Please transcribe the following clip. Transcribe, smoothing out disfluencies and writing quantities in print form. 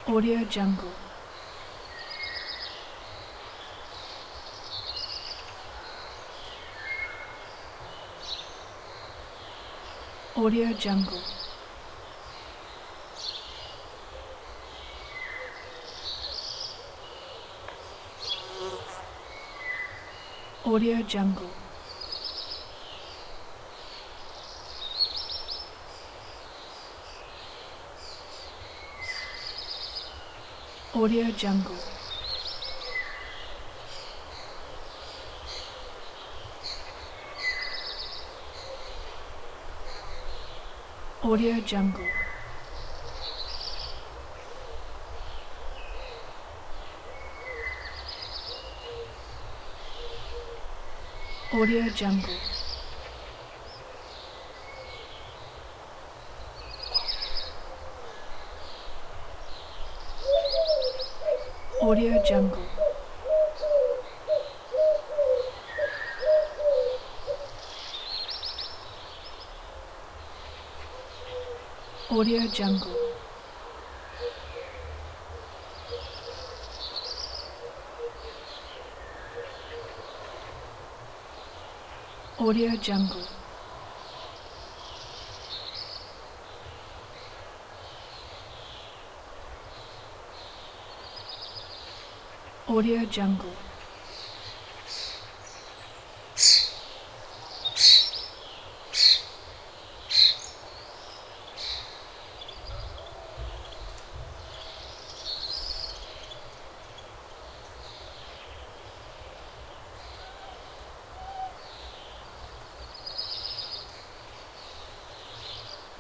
Audio Jungle. Audio Jungle. Audio Jungle. Audio Jungle. Audio Jungle. Audio Jungle. Audio Jungle. Audio Jungle. Audio Jungle. Audio Jungle.